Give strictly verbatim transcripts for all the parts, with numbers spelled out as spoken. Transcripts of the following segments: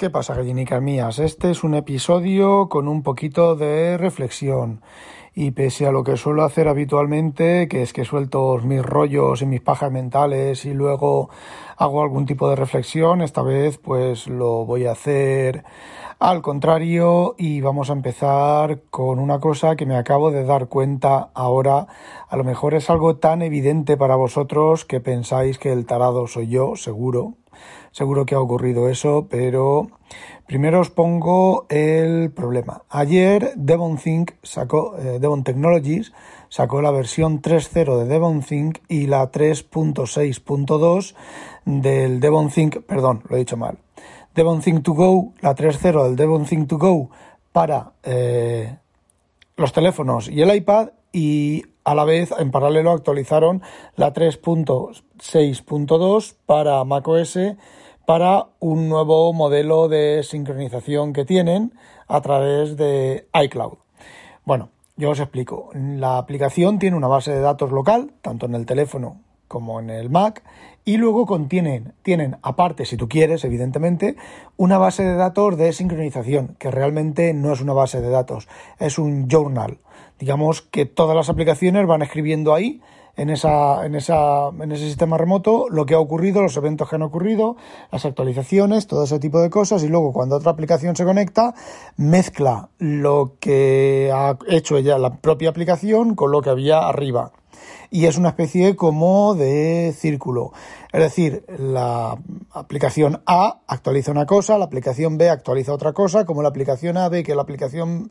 ¿Qué pasa, gallinicas mías? Este es un episodio con un poquito de reflexión y pese a lo que suelo hacer habitualmente, que es que suelto mis rollos y mis pajas mentales y luego hago algún tipo de reflexión, esta vez pues lo voy a hacer al contrario y vamos a empezar con una cosa que me acabo de dar cuenta ahora. A lo mejor es algo tan evidente para vosotros que pensáis que el tarado soy yo, seguro. Seguro que ha ocurrido eso, pero primero os pongo el problema. Ayer DevonThink sacó, eh, Devon Technologies sacó la versión tres punto cero de DevonThink y la tres punto seis punto dos del DevonThink, perdón, lo he dicho mal. DevonThink to Go, la tres punto cero del DevonThink to Go para eh, los teléfonos y el iPad, y a la vez en paralelo actualizaron la tres punto seis punto dos para macOS para un nuevo modelo de sincronización que tienen a través de iCloud. Bueno, yo os explico. La aplicación tiene una base de datos local, tanto en el teléfono como en el Mac, y luego contienen, tienen aparte, si tú quieres, evidentemente, una base de datos de sincronización, que realmente no es una base de datos, es un journal. Digamos que todas las aplicaciones van escribiendo ahí, en esa, en esa, en ese sistema remoto, lo que ha ocurrido, los eventos que han ocurrido, las actualizaciones, todo ese tipo de cosas, y luego cuando otra aplicación se conecta, mezcla lo que ha hecho ella, la propia aplicación, con lo que había arriba. Y es una especie como de círculo. Es decir, la aplicación A actualiza una cosa, la aplicación B actualiza otra cosa, como la aplicación A ve que la aplicación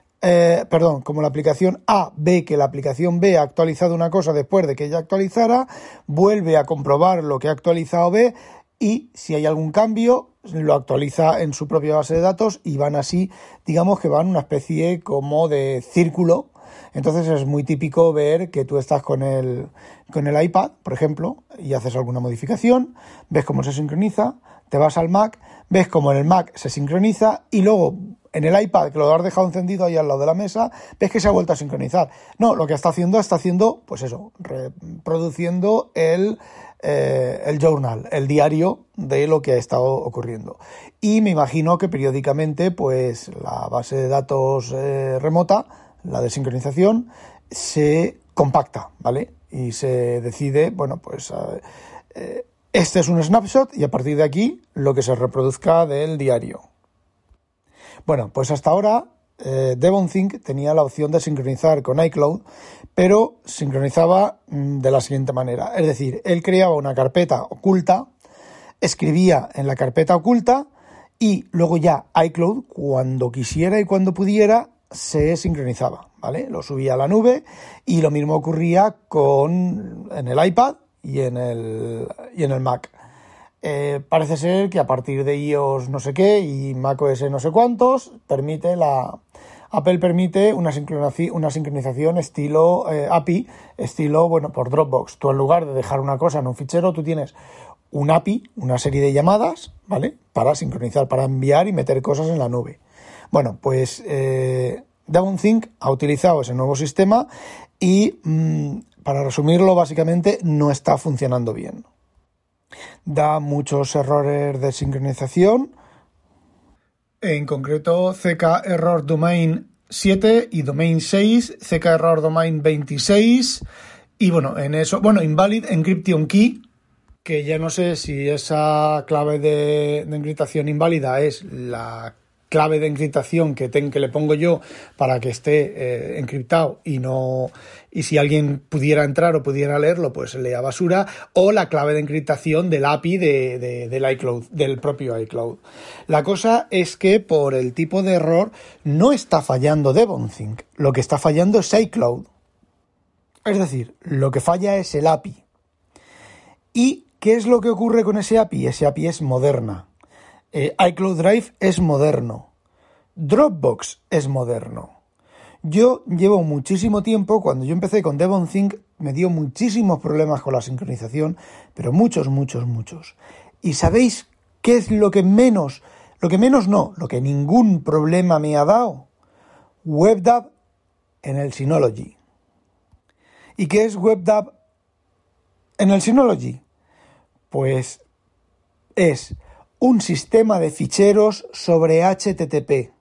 eh, perdón, como la aplicación A ve que la aplicación B ha actualizado una cosa después de que ella actualizara, vuelve a comprobar lo que ha actualizado B y si hay algún cambio lo actualiza en su propia base de datos y van así, digamos que van una especie como de círculo. Entonces es muy típico ver que tú estás con el, con el iPad, por ejemplo, y haces alguna modificación, ves cómo se sincroniza, te vas al Mac, ves cómo en el Mac se sincroniza y luego en el iPad, que lo has dejado encendido ahí al lado de la mesa, ves que se ha vuelto a sincronizar. No, lo que está haciendo, está haciendo, pues eso, reproduciendo el, eh, el journal, el diario de lo que ha estado ocurriendo. Y me imagino que periódicamente, pues la base de datos eh, remota, la de sincronización, se compacta, ¿vale? Y se decide, bueno, pues eh, este es un snapshot y a partir de aquí lo que se reproduzca del diario. Bueno, pues hasta ahora eh, DevonThink tenía la opción de sincronizar con iCloud, pero sincronizaba mmm, de la siguiente manera. Es decir, él creaba una carpeta oculta, escribía en la carpeta oculta y luego ya iCloud, cuando quisiera y cuando pudiera, se sincronizaba, ¿vale? Lo subía a la nube y lo mismo ocurría con en el iPad y en el, y en el Mac. Eh, parece ser que a partir de iOS no sé qué y macOS no sé cuántos, permite la Apple permite una sincronización, una sincronización estilo eh, A P I, estilo, bueno, por Dropbox. Tú en lugar de dejar una cosa en un fichero, tú tienes un A P I, una serie de llamadas, ¿vale? Para sincronizar, para enviar y meter cosas en la nube. Bueno, pues eh, DevonThink ha utilizado ese nuevo sistema y, mmm, para resumirlo, básicamente no está funcionando bien. Da muchos errores de sincronización, en concreto C K Error Domain siete y Domain seis, C K Error Domain veintiséis y bueno, en eso, bueno, Invalid Encryption Key, que ya no sé si esa clave de, de encriptación inválida es la clave de encriptación que, ten, que le pongo yo para que esté eh, encriptado y no y si alguien pudiera entrar o pudiera leerlo, pues lea basura, o la clave de encriptación del A P I de, de, del iCloud, del propio iCloud. La cosa es que por el tipo de error no está fallando DevonThink, lo que está fallando es iCloud. Es decir, lo que falla es el A P I. ¿Y qué es lo que ocurre con ese A P I? Ese A P I es moderna. Eh, iCloud Drive es moderno. Dropbox es moderno. Yo llevo muchísimo tiempo, cuando yo empecé con DevonThink, me dio muchísimos problemas con la sincronización, pero muchos, muchos, muchos. ¿Y sabéis qué es lo que menos, lo que menos no, lo que ningún problema me ha dado? WebDAV en el Synology. ¿Y qué es WebDAV en el Synology? Pues es un sistema de ficheros sobre H T T P.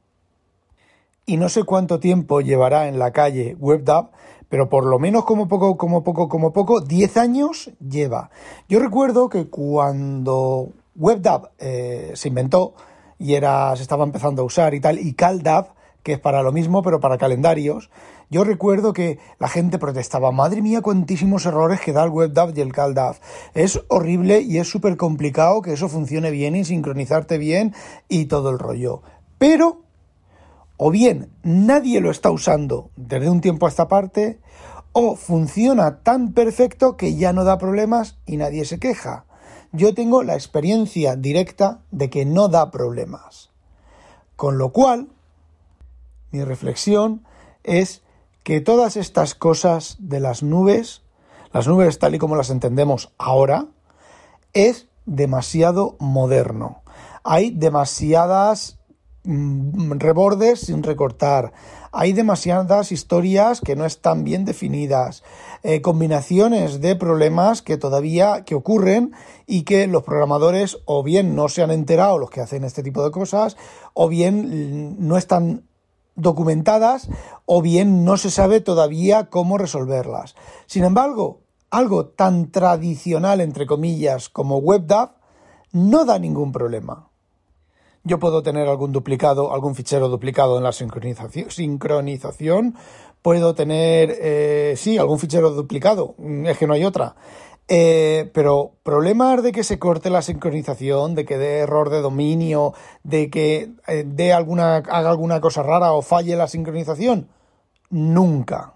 Y no sé cuánto tiempo llevará en la calle WebDAV, pero por lo menos como poco, como poco, como poco, diez años lleva. Yo recuerdo que cuando WebDAV eh, se inventó y era, se estaba empezando a usar y tal, y CalDAV, que es para lo mismo, pero para calendarios, yo recuerdo que la gente protestaba, madre mía, cuantísimos errores que da el WebDAV y el CalDAV. Es horrible y es súper complicado que eso funcione bien y sincronizarte bien y todo el rollo. Pero o bien nadie lo está usando desde un tiempo a esta parte, o funciona tan perfecto que ya no da problemas y nadie se queja. Yo tengo la experiencia directa de que no da problemas. Con lo cual, mi reflexión es que todas estas cosas de las nubes, las nubes tal y como las entendemos ahora, es demasiado moderno. Hay demasiadas rebordes sin recortar, hay demasiadas historias que no están bien definidas, eh, combinaciones de problemas que todavía que ocurren y que los programadores o bien no se han enterado, los que hacen este tipo de cosas, o bien no están documentadas, o bien no se sabe todavía cómo resolverlas. Sin embargo, algo tan tradicional, entre comillas, como WebDAV, no da ningún problema. Yo puedo tener algún duplicado, algún fichero duplicado en la sincronización, sincronización. Puedo tener, eh, sí, algún fichero duplicado, es que no hay otra. Eh, pero problemas de que se corte la sincronización, de que dé error de dominio, de que eh, dé alguna, haga alguna cosa rara o falle la sincronización, nunca.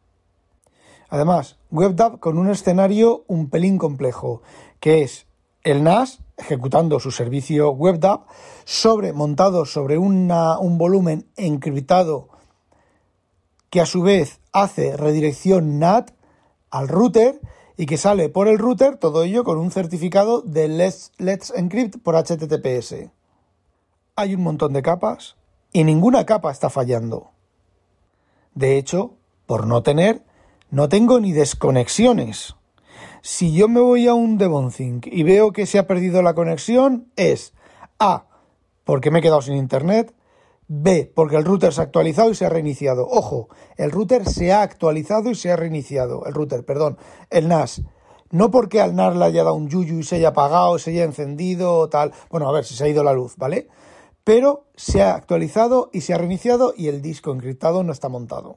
Además, WebDAV con un escenario un pelín complejo, que es el N A S ejecutando su servicio WebDAV sobre, montado sobre una, un volumen encriptado que a su vez hace redirección N A T al router y que sale por el router, todo ello con un certificado de Let's, Let's Encrypt por H T T P S. Hay un montón de capas y ninguna capa está fallando. De hecho, por no tener, no tengo ni desconexiones. Si yo me voy a un Devonthink y veo que se ha perdido la conexión, es A, porque me he quedado sin internet, B, porque el router se ha actualizado y se ha reiniciado. Ojo, el router se ha actualizado y se ha reiniciado. El router, perdón, el N A S. No porque al N A S le haya dado un yuyu y se haya apagado, se haya encendido o tal. Bueno, a ver, si se ha ido la luz, ¿vale? Pero se ha actualizado y se ha reiniciado y el disco encriptado no está montado.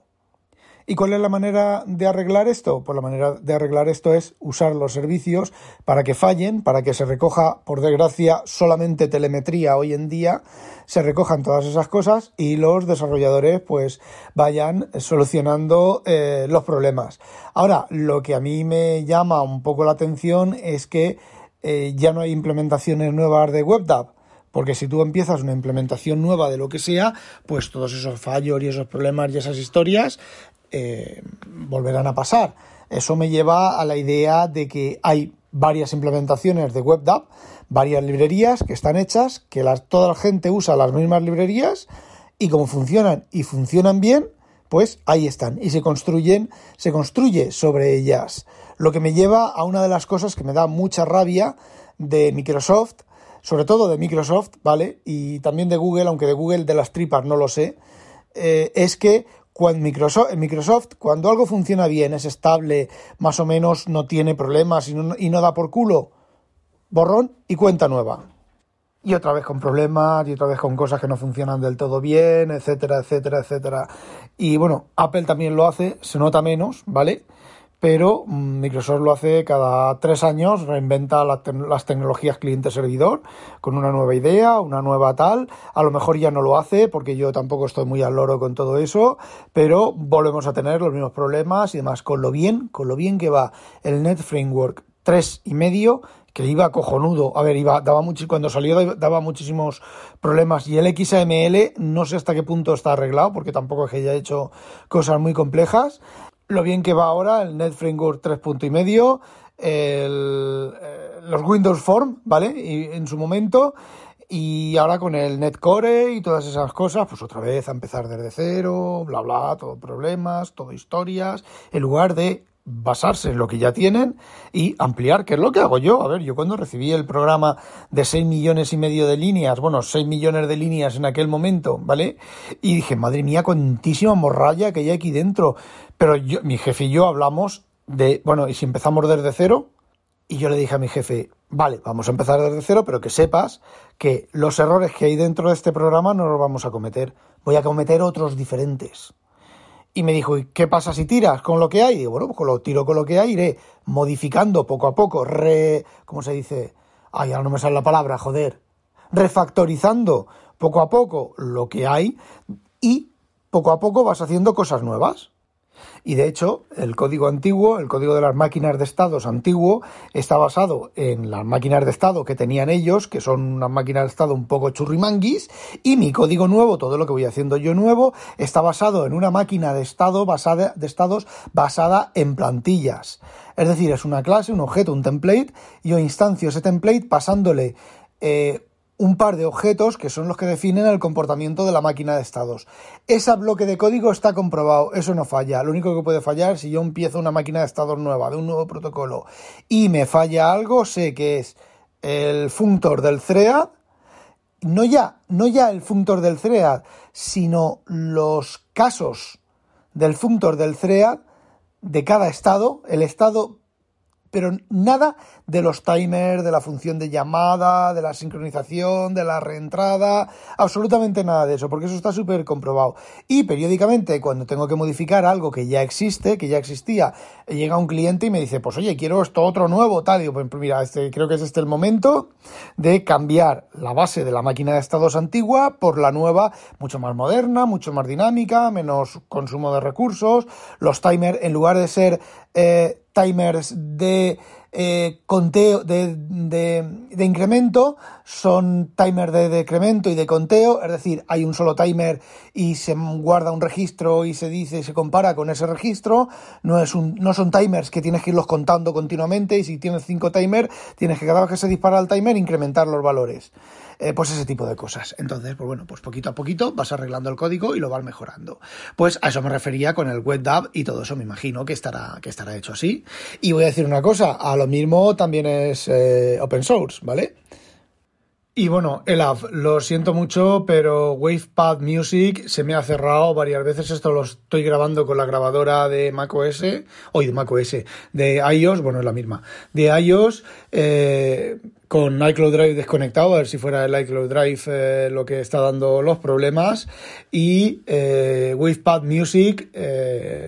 ¿Y cuál es la manera de arreglar esto? Pues la manera de arreglar esto es usar los servicios para que fallen, para que se recoja, por desgracia, solamente telemetría hoy en día, se recojan todas esas cosas y los desarrolladores pues vayan solucionando eh, los problemas. Ahora, lo que a mí me llama un poco la atención es que eh, ya no hay implementaciones nuevas de WebDAV. Porque si tú empiezas una implementación nueva de lo que sea, pues todos esos fallos y esos problemas y esas historias eh, volverán a pasar. Eso me lleva a la idea de que hay varias implementaciones de WebDAV, varias librerías que están hechas, que las, toda la gente usa las mismas librerías y como funcionan y funcionan bien, pues ahí están y se construyen, se construye sobre ellas. Lo que me lleva a una de las cosas que me da mucha rabia de Microsoft, sobre todo de Microsoft, ¿vale? Y también de Google, aunque de Google de las tripas no lo sé, eh, es que cuando Microsoft, en Microsoft, cuando algo funciona bien, es estable, más o menos no tiene problemas y no, y no da por culo, borrón y cuenta nueva. Y otra vez con problemas, y otra vez con cosas que no funcionan del todo bien, etcétera, etcétera, etcétera. Y bueno, Apple también lo hace, se nota menos, ¿vale? Pero Microsoft lo hace cada tres años, reinventa la te- las tecnologías cliente-servidor con una nueva idea, una nueva tal. A lo mejor ya no lo hace porque yo tampoco estoy muy al loro con todo eso, pero volvemos a tener los mismos problemas y demás. Con lo bien, con lo bien que va el Net Framework tres y medio, que iba cojonudo. A ver, iba, daba mucho, cuando salió daba muchísimos problemas. Y el X A M L no sé hasta qué punto está arreglado, porque tampoco es que haya hecho cosas muy complejas. Lo bien que va ahora el Net Framework tres punto y medio, el, eh, los Windows Form, ¿vale? Y en su momento, y ahora con el Netcore y todas esas cosas, pues otra vez a empezar desde cero, bla bla, todo problemas, todo historias, en lugar de basarse en lo que ya tienen y ampliar, que es lo que hago yo. A ver, yo cuando recibí el programa de seis millones y medio de líneas, bueno, seis millones de líneas en aquel momento, ¿vale? Y dije, madre mía, cuantísima morralla que hay aquí dentro. Pero yo, mi jefe y yo hablamos de, bueno, ¿y si empezamos desde cero? Y yo le dije a mi jefe, vale, vamos a empezar desde cero, pero que sepas que los errores que hay dentro de este programa no los vamos a cometer. Voy a cometer otros diferentes. Y me dijo, ¿y qué pasa si tiras con lo que hay? Y digo, bueno, pues lo tiro con lo que hay, iré modificando poco a poco, re... ¿cómo se dice? Ay, ahora no me sale la palabra, joder. Refactorizando poco a poco lo que hay y poco a poco vas haciendo cosas nuevas. Y de hecho, el código antiguo, el código de las máquinas de estados antiguo, está basado en las máquinas de estado que tenían ellos, que son unas máquinas de estado un poco churrimanguis, y mi código nuevo, todo lo que voy haciendo yo nuevo, está basado en una máquina de estado basada, de estados basada en plantillas. Es decir, es una clase, un objeto, un template, y yo instancio ese template pasándole eh, un par de objetos que son los que definen el comportamiento de la máquina de estados. Ese bloque de código está comprobado, eso no falla. Lo único que puede fallar es si yo empiezo una máquina de estados nueva, de un nuevo protocolo, y me falla algo, sé que es el functor del thread, no ya, no ya el functor del thread, sino los casos del functor del thread de cada estado, el estado, pero nada de los timers, de la función de llamada, de la sincronización, de la reentrada, absolutamente nada de eso, porque eso está súper comprobado. Y periódicamente, cuando tengo que modificar algo que ya existe, que ya existía, llega un cliente y me dice, pues oye, quiero esto otro nuevo, tal, y digo, pues mira, este, creo que es este el momento de cambiar la base de la máquina de estados antigua por la nueva, mucho más moderna, mucho más dinámica, menos consumo de recursos, los timers, en lugar de ser eh, timers de eh, conteo, de, de, de incremento, son timers de decremento y de conteo, es decir, hay un solo timer y se guarda un registro y se dice, se compara con ese registro, no es un, no son timers que tienes que irlos contando continuamente, y si tienes cinco timers, tienes que cada vez que se dispara el timer incrementar los valores. Eh, pues ese tipo de cosas. Entonces, pues bueno, pues poquito a poquito vas arreglando el código y lo vas mejorando. Pues a eso me refería con el WebDAV y todo eso, me imagino que estará, que estará hecho así. Y voy a decir una cosa, a lo mismo también es eh, open source, ¿vale? Y bueno, Elav, lo siento mucho, pero Wavepad Music se me ha cerrado varias veces. Esto lo estoy grabando con la grabadora de macOS, hoy de macOS, de iOS, bueno, es la misma, de iOS, eh, con iCloud Drive desconectado, a ver si fuera el iCloud Drive eh, lo que está dando los problemas. Y eh, Wavepad Music, eh,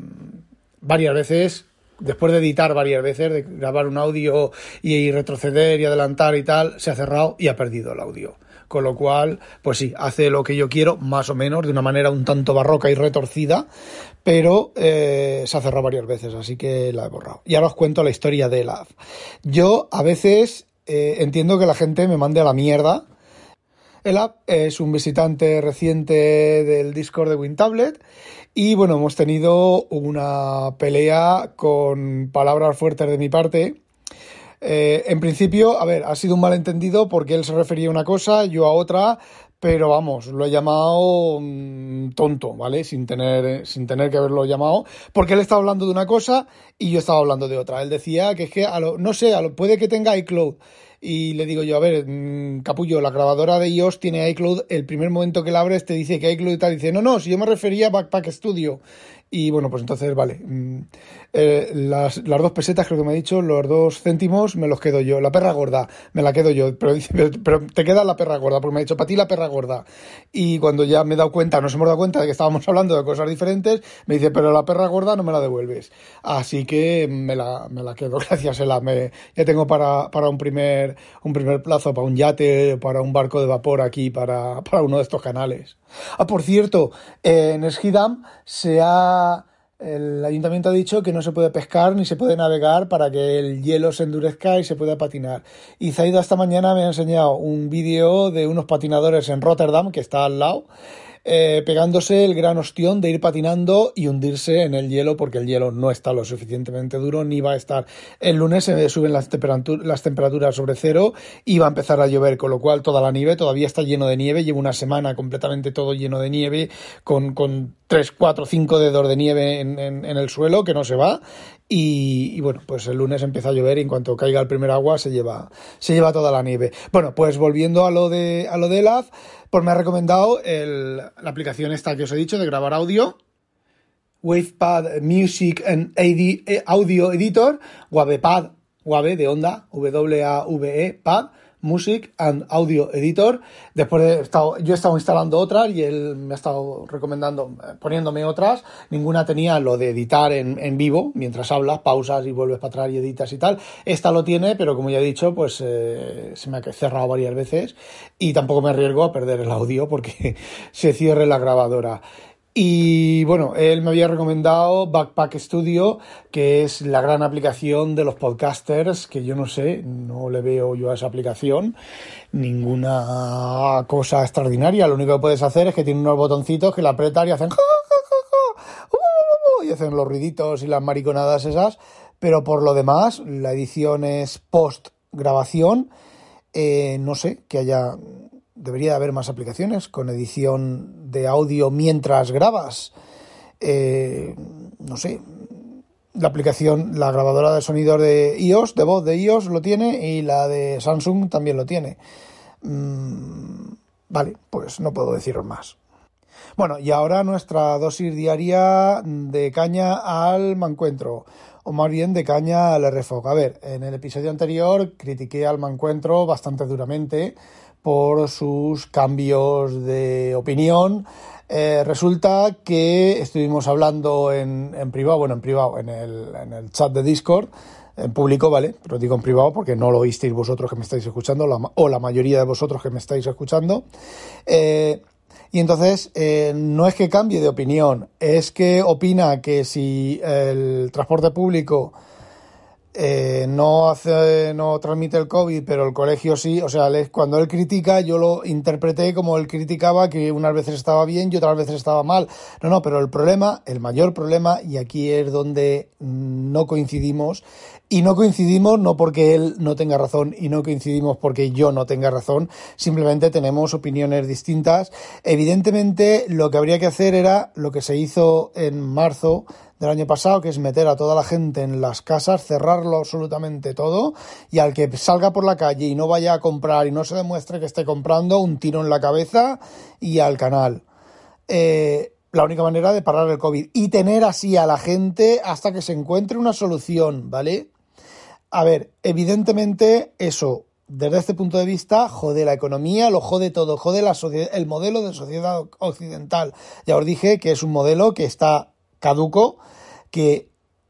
varias veces, después de editar varias veces, de grabar un audio y retroceder y adelantar y tal, se ha cerrado y ha perdido el audio. Con lo cual, pues sí, hace lo que yo quiero, más o menos, de una manera un tanto barroca y retorcida, pero eh, se ha cerrado varias veces, así que la he borrado. Y ahora os cuento la historia de Elav. Yo, a veces, eh, entiendo que la gente me mande a la mierda. Elav es un visitante reciente del Discord de WinTablet y bueno, hemos tenido una pelea con palabras fuertes de mi parte. Eh, en principio, a ver, ha sido un malentendido porque él se refería a una cosa, yo a otra, pero vamos, lo he llamado mmm, tonto, ¿vale? Sin tener, sin tener que haberlo llamado, porque él estaba hablando de una cosa y yo estaba hablando de otra. Él decía que es que, a lo, no sé, a lo, puede que tenga iCloud. Y le digo yo, a ver, mmm, capullo, la grabadora de iOS tiene iCloud, el primer momento que la abres te dice que iCloud y tal, dice, no, no, si yo me refería a Backpack Studio. Y bueno, pues entonces, vale, eh, las, las dos pesetas creo que me ha dicho, los dos céntimos me los quedo yo, la perra gorda me la quedo yo, pero, pero, pero te queda la perra gorda, porque me ha dicho, para ti la perra gorda. Y cuando ya me he dado cuenta, nos hemos dado cuenta de que estábamos hablando de cosas diferentes, me dice, pero la perra gorda no me la devuelves. Así que me la, me la quedo, gracias, Ela, me, ya tengo para, para un primer un primer plazo, para un yate, para un barco de vapor aquí, para, para uno de estos canales. Ah, por cierto, eh, en Schiedam se ha... el ayuntamiento ha dicho que no se puede pescar ni se puede navegar para que el hielo se endurezca y se pueda patinar. Y Zaida esta mañana me ha enseñado un vídeo de unos patinadores en Rotterdam, que está al lado, eh, pegándose el gran ostión de ir patinando y hundirse en el hielo, porque el hielo no está lo suficientemente duro, ni va a estar. El lunes se suben las, temperatur- las temperaturas sobre cero y va a empezar a llover, con lo cual toda la nieve todavía está lleno de nieve. Llevo una semana completamente todo lleno de nieve, con, con tres, cuatro, cinco dedos de nieve en, en, en el suelo, que no se va. Y, y bueno, pues el lunes empieza a llover y en cuanto caiga el primer agua se lleva, se lleva toda la nieve. Bueno, pues volviendo a lo de, a lo de Elad, pues me ha recomendado el, la aplicación esta que os he dicho de grabar audio, WavePad Music and Audio Editor, WavePad, Wave de onda, W A V E, Pad, Music and Audio Editor. Después he estado, yo he estado instalando otras y él me ha estado recomendando, poniéndome otras. Ninguna tenía lo de editar en, en vivo, mientras hablas, pausas y vuelves para atrás y editas y tal. Esta lo tiene, pero como ya he dicho, pues eh, se me ha cerrado varias veces y tampoco me arriesgo a perder el audio porque se cierre la grabadora. Y bueno, él me había recomendado Backpack Studio, que es la gran aplicación de los podcasters, que yo no sé, no le veo yo a esa aplicación ninguna cosa extraordinaria. Lo único que puedes hacer es que tiene unos botoncitos que la apretas y hacen ja, ja, ja, ja, uh, uh, uh, y hacen los ruiditos y las mariconadas esas, pero por lo demás, la edición es post grabación. Eh, no sé, que haya... Debería haber más aplicaciones con edición de audio mientras grabas. Eh, no sé. La aplicación, la grabadora de sonido de iOS, de voz de iOS lo tiene y la de Samsung también lo tiene. Mm, vale, pues no puedo deciros más. Bueno, y ahora nuestra dosis diaria de caña al mancuentro, o más bien de caña al R F O C. A ver, en el episodio anterior critiqué al mancuentro bastante duramente por sus cambios de opinión. Eh, resulta que estuvimos hablando en, en privado, bueno, en privado, en el, en el chat de Discord, en público, ¿vale? Pero digo en privado porque no lo oísteis vosotros que me estáis escuchando, la, o la mayoría de vosotros que me estáis escuchando. Eh, y entonces, eh, no es que cambie de opinión, es que opina que si el transporte público Eh, no hace, no transmite el COVID, pero el colegio sí. O sea, cuando él critica, yo lo interpreté como él criticaba, que unas veces estaba bien y otras veces estaba mal. No, no, pero el problema, el mayor problema, y aquí es donde no coincidimos, y no coincidimos no porque él no tenga razón y no coincidimos porque yo no tenga razón, simplemente tenemos opiniones distintas. Evidentemente, lo que habría que hacer era lo que se hizo en marzo del año pasado, que es meter a toda la gente en las casas, cerrarlo absolutamente todo, y al que salga por la calle y no vaya a comprar y no se demuestre que esté comprando, un tiro en la cabeza y al canal. Eh, la única manera de parar el COVID y tener así a la gente hasta que se encuentre una solución, ¿vale? A ver, evidentemente eso, desde este punto de vista, jode la economía, lo jode todo, jode la sociedad, el modelo de sociedad occidental. Ya os dije que es un modelo que está caduco, que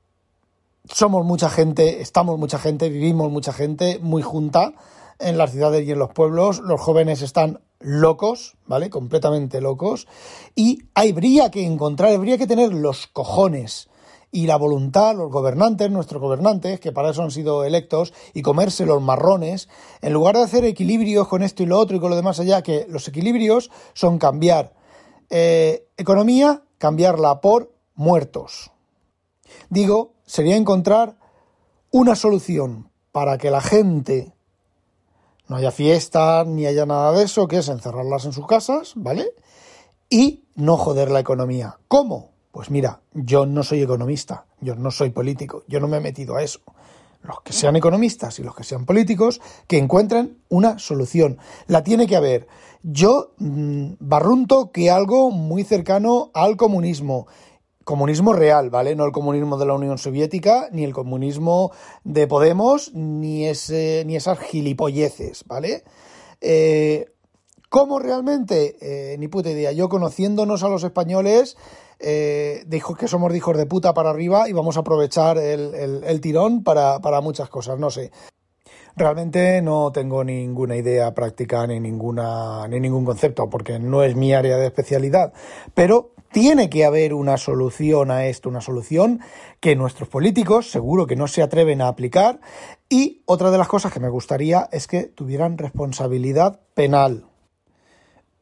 somos mucha gente, estamos mucha gente, vivimos mucha gente muy junta en las ciudades y en los pueblos. Los jóvenes están locos, ¿vale? Completamente locos. Y habría que encontrar, habría que tener los cojones y la voluntad, los gobernantes, nuestros gobernantes, que para eso han sido electos, y comerse los marrones, en lugar de hacer equilibrios con esto y lo otro y con lo demás allá, que los equilibrios son cambiar eh, economía, cambiarla por muertos. Digo, sería encontrar una solución para que la gente no haya fiestas ni haya nada de eso, que es encerrarlas en sus casas, ¿vale? Y no joder la economía. ¿Cómo? Pues mira, yo no soy economista, yo no soy político, yo no me he metido a eso. Los que sean economistas y los que sean políticos, que encuentren una solución. La tiene que haber. Yo mmm, barrunto que algo muy cercano al comunismo. Comunismo real, ¿vale? No el comunismo de la Unión Soviética, ni el comunismo de Podemos, ni ese, ni esas gilipolleces, ¿vale? Eh, ¿Cómo realmente? Eh, ni puta idea. Yo, conociéndonos a los españoles, eh, dijo que somos de hijos de puta para arriba y vamos a aprovechar el, el, el tirón para, para muchas cosas, no sé. Realmente no tengo ninguna idea práctica ni ninguna ni ningún concepto, porque no es mi área de especialidad, pero tiene que haber una solución a esto, una solución que nuestros políticos seguro que no se atreven a aplicar. Y otra de las cosas que me gustaría es que tuvieran responsabilidad penal.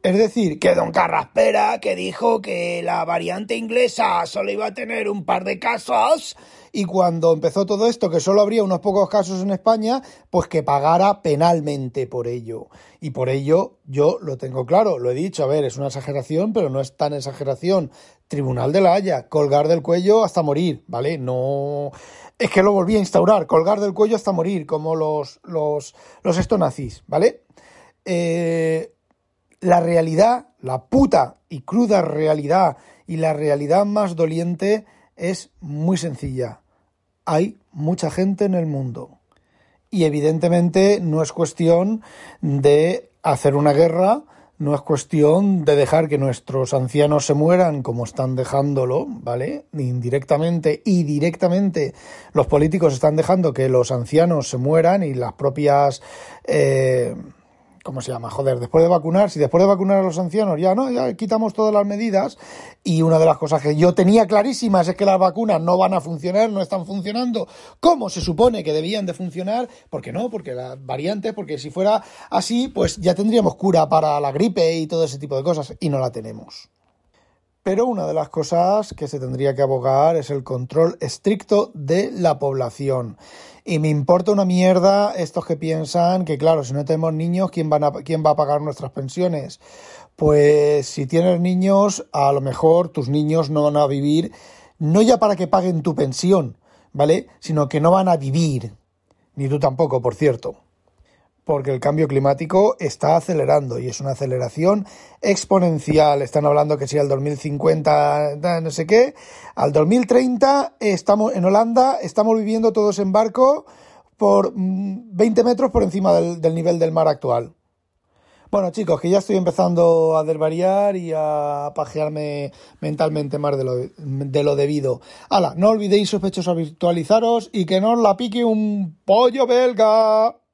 Es decir, que don Carraspera, que dijo que la variante inglesa solo iba a tener un par de casos, y cuando empezó todo esto, que solo habría unos pocos casos en España, pues que pagara penalmente por ello. Y por ello yo lo tengo claro, lo he dicho, a ver, es una exageración, pero no es tan exageración. Tribunal de la Haya, colgar del cuello hasta morir, ¿vale? No... Es que lo volví a instaurar, colgar del cuello hasta morir, como los, los, los estonazis, ¿vale? Eh... La realidad, la puta y cruda realidad y la realidad más doliente es muy sencilla. Hay mucha gente en el mundo y evidentemente no es cuestión de hacer una guerra, no es cuestión de dejar que nuestros ancianos se mueran como están dejándolo, ¿vale? Indirectamente y directamente los políticos están dejando que los ancianos se mueran y las propias... Eh, ¿Cómo se llama? Joder, después de vacunar, si después de vacunar a los ancianos ya no, ya quitamos todas las medidas, y una de las cosas que yo tenía clarísimas es que las vacunas no van a funcionar, no están funcionando como se supone que debían de funcionar. ¿Por qué no? Porque las variantes, porque si fuera así, pues ya tendríamos cura para la gripe y todo ese tipo de cosas, y no la tenemos. Pero una de las cosas que se tendría que abogar es el control estricto de la población. Y me importa una mierda estos que piensan que, claro, si no tenemos niños, ¿quién, van a, ¿quién va a pagar nuestras pensiones? Pues si tienes niños, a lo mejor tus niños no van a vivir, no ya para que paguen tu pensión, ¿vale? Sino que no van a vivir. Ni tú tampoco, por cierto. Porque el cambio climático está acelerando y es una aceleración exponencial. Están hablando que si al dos mil cincuenta, no sé qué, al dos mil treinta estamos en Holanda, estamos viviendo todos en barco por veinte metros por encima del, del nivel del mar actual. Bueno, chicos, que ya estoy empezando a desvariar y a pajearme mentalmente más de lo, de lo debido. Hala, no olvidéis, sospechosos, habitualizaros y que no os la pique un pollo belga.